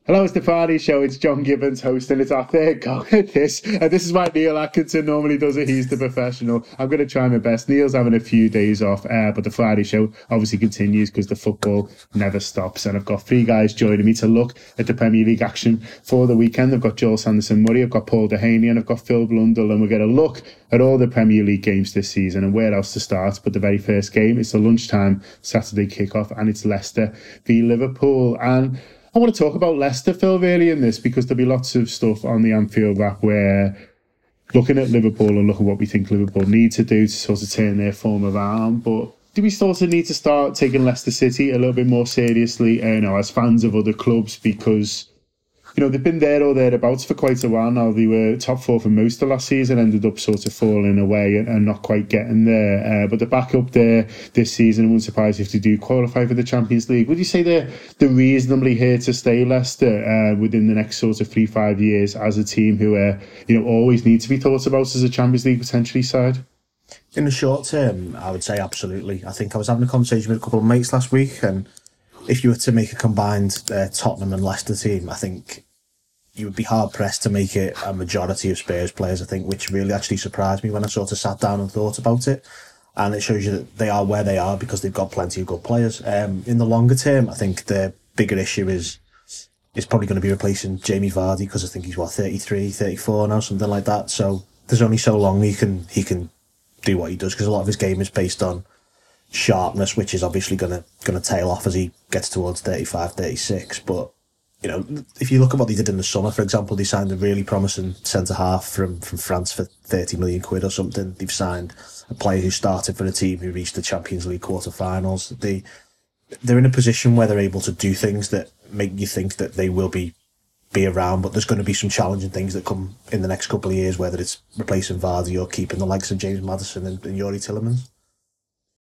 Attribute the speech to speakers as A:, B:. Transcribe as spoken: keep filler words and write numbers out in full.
A: Hello, it's the Party Show. It's John Gibbons hosting. It's our third go at this. And this is why Neil Atkinson normally does it. He's the professional. I'm going to try my best. Neil's having a few days off, uh, but the Friday Show obviously continues because the football never stops. And I've got three guys joining me to look at the Premier League action for the weekend. I've got Joel Sanderson-Murray, I've got Paul Dehaney, and I've got Phil Blundell. And we're going to look at all the Premier League games this season and where else to start. But the very first game, it's the lunchtime Saturday kickoff, and it's Leicester v Liverpool. And I want to talk about Leicester, Phil, really, in this, because there'll be lots of stuff on the Anfield Wrap where looking at Liverpool and looking at what we think Liverpool need to do to sort of turn their form around. But do we sort of need to start taking Leicester City a little bit more seriously, uh, you know, as fans of other clubs? Because, you know, they've been there or thereabouts for quite a while now. They were top four for most of last season, ended up sort of falling away and, and not quite getting there. Uh, but they're back up there this season. I wouldn't surprise if they do qualify for the Champions League. Would you say they're, they're reasonably here to stay, Leicester, uh, within the next sort of three, five years as a team who, uh, you know, always need to be thought about as a Champions League potentially side?
B: In the short term, I would say absolutely. I think I was having a conversation with a couple of mates last week, and if you were to make a combined uh, Tottenham and Leicester team, I think you would be hard pressed to make it a majority of Spurs players, I think, which really actually surprised me when I sort of sat down and thought about it. And it shows you that they are where they are because they've got plenty of good players. Um, in the longer term, I think the bigger issue is is probably going to be replacing Jamie Vardy, because I think he's, what, thirty-three, thirty-four now, something like that. So there's only so long he can he can do what he does, because a lot of his game is based on sharpness, which is obviously going to going to tail off as he gets towards thirty-five, thirty-six. But you know, if you look at what they did in the summer, for example, they signed a really promising centre-half from, from France for thirty million quid or something. They've signed a player who started for a team who reached the Champions League quarter-finals. They, they're in a position where they're able to do things that make you think that they will be be around, but there's going to be some challenging things that come in the next couple of years, whether it's replacing Vardy or keeping the likes of James Maddison and, and Yuri Tillemans.